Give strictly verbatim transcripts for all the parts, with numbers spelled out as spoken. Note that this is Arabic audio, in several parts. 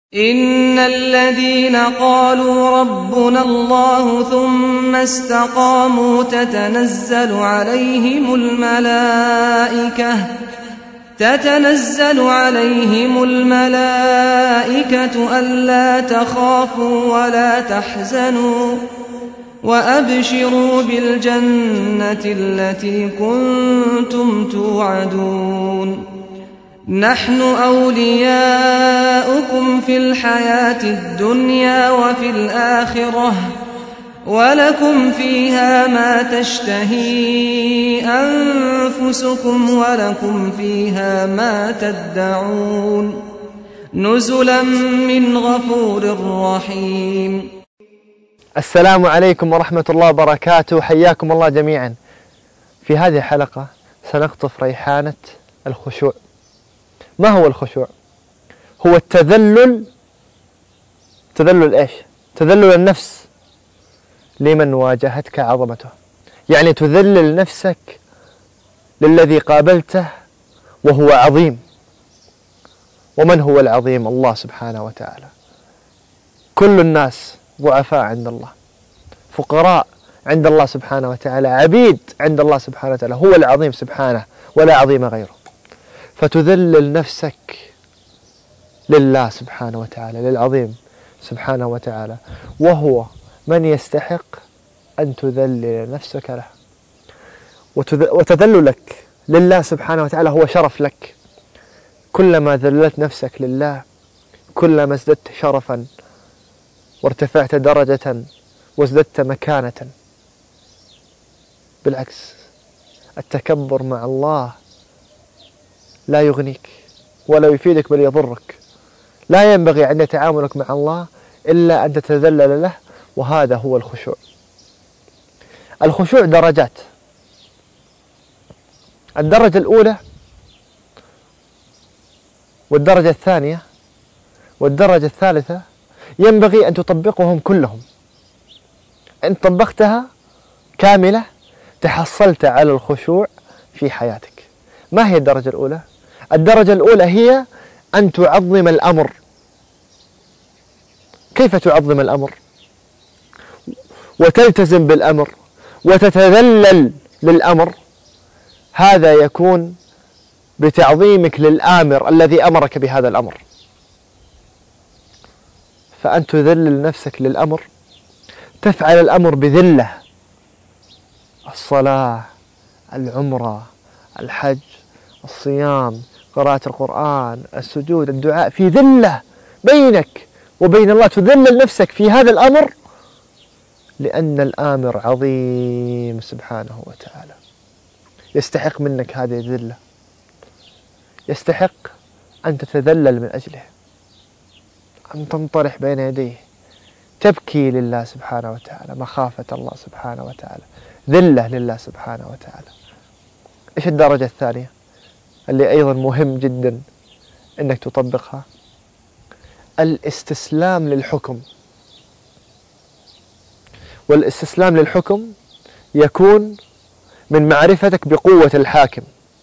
إن الذين قالوا ربنا الله ثم استقاموا تتنزل عليهم الملائكة تتنزل عليهم الملائكة ألا تخافوا ولا تحزنوا وأبشروا بالجنة التي كنتم توعدون نحن أولياؤكم في الحياة الدنيا وفي الآخرة ولكم فيها ما تشتهي أنفسكم ولكم فيها ما تدعون نزلا من غفور رحيم. السلام عليكم ورحمة الله وبركاته، حياكم الله جميعا. في هذه الحلقة سنقطف ريحانة الخشوع. ما هو الخشوع؟ هو التذلل. تذلل إيش؟ تذلل النفس لمن واجهتك عظمته، يعني تذلل نفسك للذي قابلته وهو عظيم. ومن هو العظيم؟ الله سبحانه وتعالى. كل الناس ضعفاء عند الله، فقراء عند الله سبحانه وتعالى، عبيد عند الله سبحانه وتعالى. هو العظيم سبحانه ولا عظيم غيره. فتذلل نفسك لله سبحانه وتعالى، للعظيم سبحانه وتعالى، وهو من يستحق أن تذلل نفسك له. وتذللك لله سبحانه وتعالى هو شرف لك. كلما ذللت نفسك لله كلما ازددت شرفا وارتفعت درجة وازددت مكانة. بالعكس، التكبر مع الله لا يغنيك ولا يفيدك بل يضرك. لا ينبغي عند تعاملك مع الله إلا أن تتذلل له، وهذا هو الخشوع. الخشوع درجات. الدرجة الأولى والدرجة الثانية والدرجة الثالثة ينبغي أن تطبقهم كلهم. إن طبقتها كاملة تحصلت على الخشوع في حياتك. ما هي الدرجة الأولى؟ الدرجة الأولى هي أن تعظم الأمر. كيف تعظم الأمر؟ وتلتزم بالأمر وتتذلل للأمر. هذا يكون بتعظيمك للآمر الذي أمرك بهذا الأمر. فأن تذلل نفسك للأمر، تفعل الأمر بذلة. الصلاة، العمرة، الحج، الصيام، قراءة القرآن، السجود، الدعاء، في ذلة بينك وبين الله. تذلل نفسك في هذا الأمر لأن الآمر عظيم سبحانه وتعالى، يستحق منك هذه الذلة، يستحق أن تتذلل من أجله، أن تنطرح بين يديه، تبكي لله سبحانه وتعالى، مخافة الله سبحانه وتعالى، ذلة لله سبحانه وتعالى. إيش الدرجة الثانية اللي أيضا مهم جدا أنك تطبقها؟ الاستسلام للحكم. والاستسلام للحكم يكون من معرفتك بقوة الحاكم،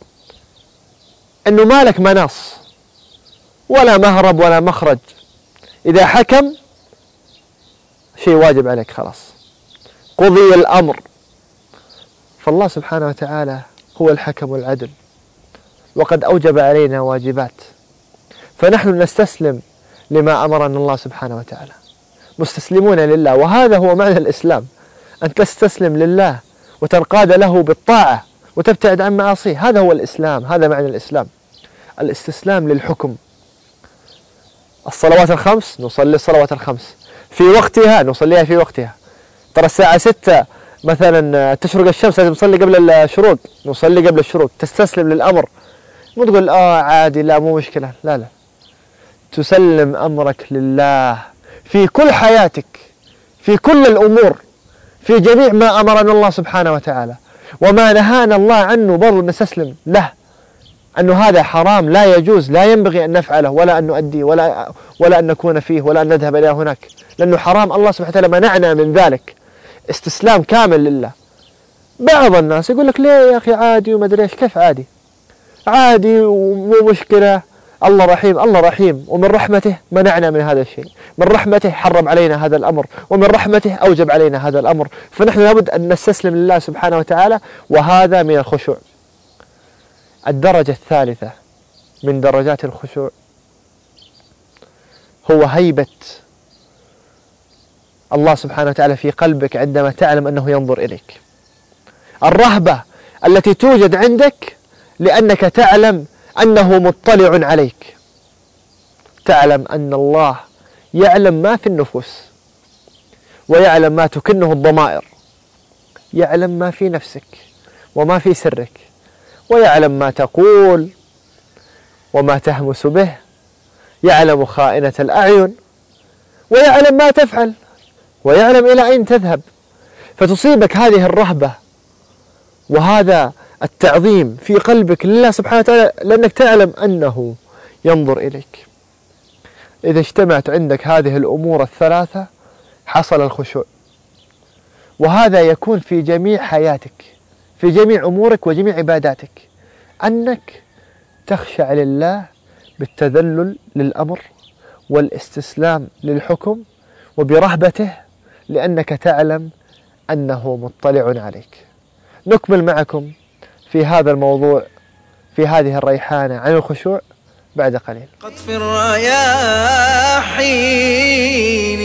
أنه ما لك مناص ولا مهرب ولا مخرج. إذا حكم شيء واجب عليك، خلاص قضي الأمر. فالله سبحانه وتعالى هو الحكم العدل، وقد أوجب علينا واجبات، فنحن نستسلم لما أمرنا الله سبحانه وتعالى، مستسلمون لله. وهذا هو معنى الإسلام، أن تستسلم لله وتنقاد له بالطاعة وتبتعد عن معاصيه. هذا هو الإسلام، هذا معنى الإسلام، الاستسلام للحكم. الصلوات الخمس نصلي الصلوات الخمس في وقتها، نصليها في وقتها. ترى الساعة ستة مثلا تشرق الشمس، لازم نصلي قبل الشروق، نصلي قبل الشروق. تستسلم للأمر، مو تقول آه عادي لا مو مشكلة، لا لا، تسلم أمرك لله في كل حياتك، في كل الأمور، في جميع ما أمرنا الله سبحانه وتعالى، وما نهانا الله عنه برضو نستسلم له، أنه هذا حرام لا يجوز، لا ينبغي أن نفعله ولا أن نؤديه ولا, ولا أن نكون فيه ولا أن نذهب إلى هناك، لأنه حرام. الله سبحانه وتعالى منعنا من ذلك. استسلام كامل لله. بعض الناس يقول لك ليه يا أخي عادي وما أدري إيش. كيف عادي؟ عادي ومو مشكلة، الله رحيم الله رحيم، ومن رحمته منعنا من هذا الشيء، من رحمته حرم علينا هذا الأمر، ومن رحمته أوجب علينا هذا الأمر. فنحن لابد أن نستسلم لله سبحانه وتعالى، وهذا من الخشوع. الدرجة الثالثة من درجات الخشوع هو هيبة الله سبحانه وتعالى في قلبك عندما تعلم أنه ينظر إليك. الرهبة التي توجد عندك لأنك تعلم أنه مطلع عليك، تعلم أن الله يعلم ما في النفوس، ويعلم ما تكنه الضمائر، يعلم ما في نفسك وما في سرك، ويعلم ما تقول وما تهمس به، يعلم خائنة الأعين، ويعلم ما تفعل، ويعلم إلى أين تذهب. فتصيبك هذه الرهبة وهذا التعظيم في قلبك لله سبحانه وتعالى لأنك تعلم أنه ينظر إليك. إذا اجتمعت عندك هذه الأمور الثلاثة حصل الخشوع، وهذا يكون في جميع حياتك، في جميع أمورك وجميع عباداتك، أنك تخشع لله بالتذلل للأمر والاستسلام للحكم وبرهبته، لأنك تعلم أنه مطلع عليك. نكمل معكم في هذا الموضوع في هذه الريحانة عن الخشوع بعد قليل. قطف الرياحين.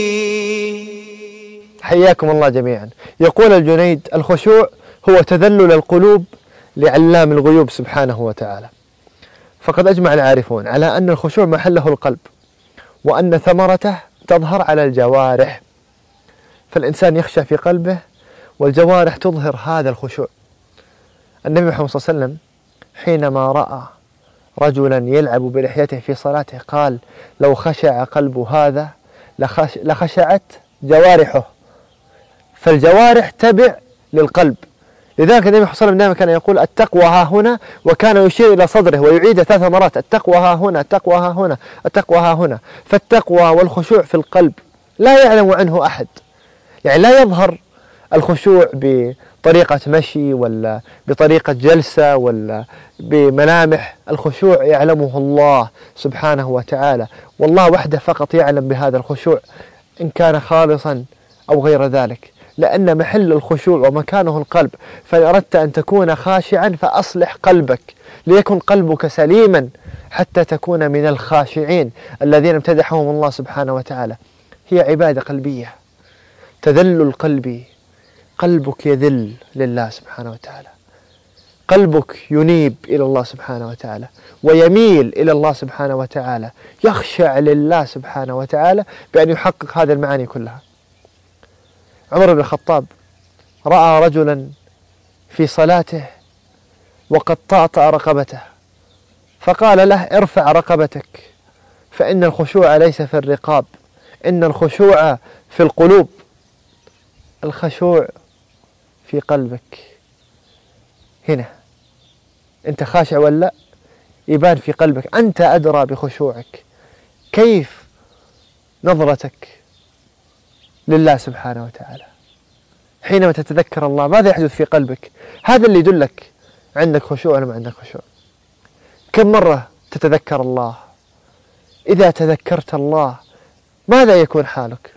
حياكم الله جميعا. يقول الجنيد: الخشوع هو تذلل القلوب لعلام الغيوب سبحانه وتعالى. فقد أجمع العارفون على أن الخشوع محله القلب، وأن ثمرته تظهر على الجوارح، فالإنسان يخشى في قلبه والجوارح تظهر هذا الخشوع. النبي محمد صلى الله عليه وسلم حينما رأى رجلا يلعب بلحيته في صلاته قال: لو خشع قلب هذا لخش لخشعت جوارحه. فالجوارح تبع للقلب. لذلك النبي صلى الله عليه وسلم دائما كان يقول: التقوى ها هنا، وكان يشير إلى صدره ويعيد ثلاث مرات: التقوى ها هنا، التقوى ها هنا، التقوى ها هنا. فالتقوى والخشوع في القلب لا يعلم عنه أحد، يعني لا يظهر الخشوع بطريقة مشي ولا بطريقة جلسة ولا بملامح. الخشوع يعلمه الله سبحانه وتعالى، والله وحده فقط يعلم بهذا الخشوع إن كان خالصا أو غير ذلك، لأن محل الخشوع ومكانه القلب. فإن أردت أن تكون خاشعا فأصلح قلبك ليكن قلبك سليما حتى تكون من الخاشعين الذين امتدحهم الله سبحانه وتعالى. هي عبادة قلبية، تذلل قلبي، قلبك يذل لله سبحانه وتعالى، قلبك ينيب إلى الله سبحانه وتعالى ويميل إلى الله سبحانه وتعالى، يخشع لله سبحانه وتعالى بأن يحقق هذه المعاني كلها. عمر بن الخطاب رأى رجلا في صلاته وقد طأطأ رقبته، فقال له: ارفع رقبتك، فإن الخشوع ليس في الرقاب، إن الخشوع في القلوب. الخشوع في قلبك هنا، أنت خاشع ولا يبان في قلبك، أنت أدرى بخشوعك. كيف نظرتك لله سبحانه وتعالى حينما تتذكر الله؟ ماذا يحدث في قلبك؟ هذا اللي يدلك عندك خشوع ولا ما عندك خشوع. كم مرة تتذكر الله؟ إذا تذكرت الله ماذا يكون حالك؟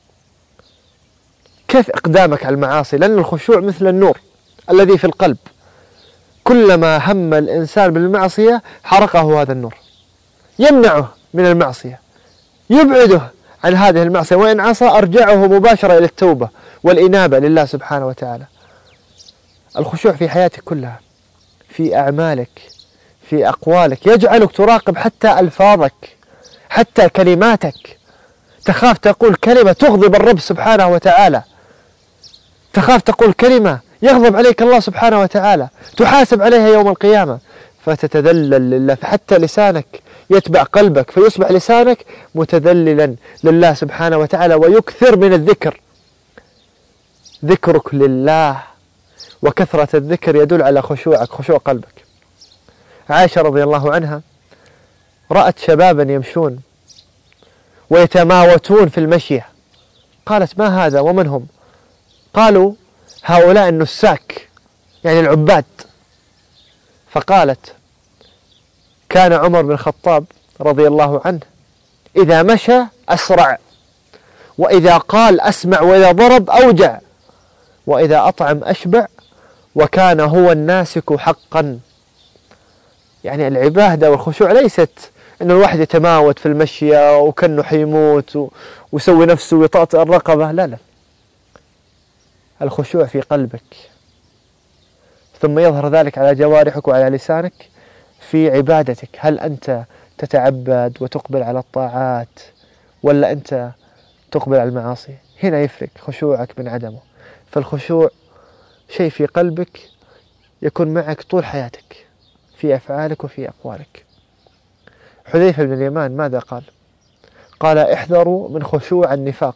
كيف إقدامك على المعاصي؟ لأن الخشوع مثل النور الذي في القلب، كلما هم الإنسان بالمعصية حرقه هذا النور، يمنعه من المعصية، يبعده عن هذه المعصية، وإن عصى أرجعه مباشرة إلى التوبة والإنابة لله سبحانه وتعالى. الخشوع في حياتك كلها، في أعمالك، في أقوالك، يجعلك تراقب حتى ألفاظك، حتى كلماتك. تخاف تقول كلمة تغضب الرب سبحانه وتعالى، تخاف تقول كلمة يغضب عليك الله سبحانه وتعالى، تحاسب عليها يوم القيامة، فتتذلل لله. فحتى لسانك يتبع قلبك، فيصبح لسانك متذللا لله سبحانه وتعالى، ويكثر من الذكر. ذكرك لله وكثرة الذكر يدل على خشوعك، خشوع قلبك. عائشة رضي الله عنها رأت شبابا يمشون ويتماوتون في المشي، قالت: ما هذا ومن هم؟ قالوا: هؤلاء النساك، يعني العباد. فقالت: كان عمر بن الخطاب رضي الله عنه إذا مشى أسرع، وإذا قال أسمع، وإذا ضرب أوجع، وإذا أطعم أشبع، وكان هو الناسك حقا. يعني العبادة والخشوع ليست أن الواحد يتماوت في المشية وكأنه حيموت ويسوي نفسه ويطأطئ الرقبة، لا لا، الخشوع في قلبك، ثم يظهر ذلك على جوارحك وعلى لسانك في عبادتك. هل أنت تتعبد وتقبل على الطاعات ولا أنت تقبل على المعاصي؟ هنا يفرق خشوعك من عدمه. فالخشوع شيء في قلبك يكون معك طول حياتك في أفعالك وفي أقوالك. حذيفة بن اليمان ماذا قال؟ قال احذروا من خشوع النفاق.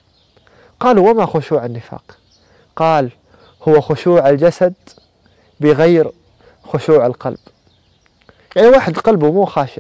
قالوا وما خشوع النفاق؟ قال هو خشوع الجسد بغير خشوع القلب. يعني واحد قلبه مو خاشع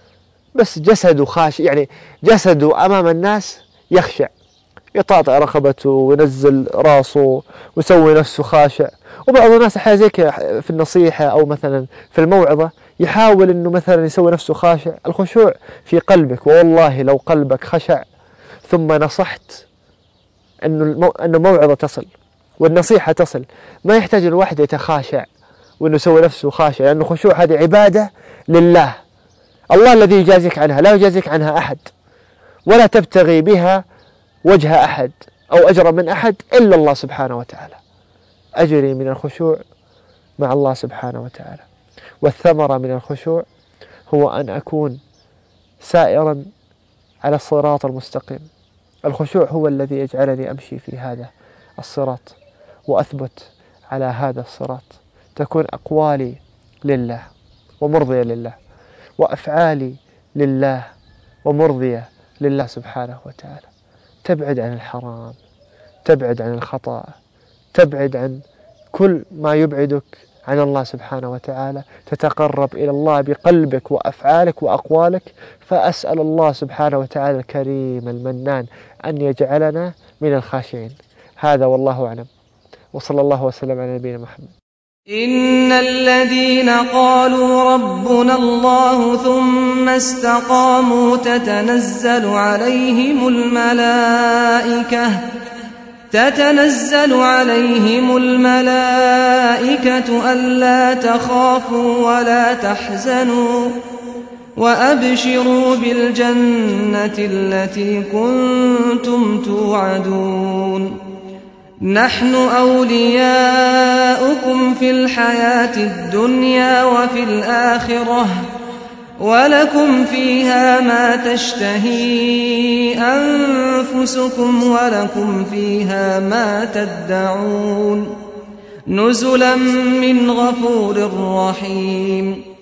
بس جسده خاشع، يعني جسده أمام الناس يخشع، يطاطئ رقبته وينزل راسه ويسوي نفسه خاشع. وبعض الناس أحيانا زي كذا في النصيحة أو مثلا في الموعظة يحاول أنه مثلا يسوي نفسه خاشع. الخشوع في قلبك، والله لو قلبك خشع ثم نصحت أنه المو... أنه الموعظة تصل والنصيحة تصل، ما يحتاج الواحد يتخاشع وأنه يسوي نفسه خاشع، لأن الخشوع هذه عبادة لله، الله الذي يجازيك عنها، لا يجازيك عنها أحد، ولا تبتغي بها وجه أحد أو أجر من أحد إلا الله سبحانه وتعالى. أجري من الخشوع مع الله سبحانه وتعالى. والثمرة من الخشوع هو أن أكون سائرا على الصراط المستقيم. الخشوع هو الذي يجعلني أمشي في هذا الصراط وأثبت على هذا الصراط، تكون أقوالي لله ومرضية لله، وأفعالي لله ومرضية لله سبحانه وتعالى. تبعد عن الحرام، تبعد عن الخطأ، تبعد عن كل ما يبعدك عن الله سبحانه وتعالى، تتقرب إلى الله بقلبك وأفعالك وأقوالك. فأسأل الله سبحانه وتعالى الكريم المنان أن يجعلنا من الخاشعين. هذا والله أعلم، وصلى الله وسلم على نبينا محمد. إن الذين قالوا ربنا الله ثم استقاموا تتنزل عليهم الملائكة تتنزل عليهم الملائكة ألا تخافوا ولا تحزنوا وأبشروا بالجنة التي كنتم توعدون. نحن أولياؤكم في الحياة الدنيا وفي الآخرة ولكم فيها ما تشتهي أنفسكم ولكم فيها ما تدعون، نزلا من غفور رحيم.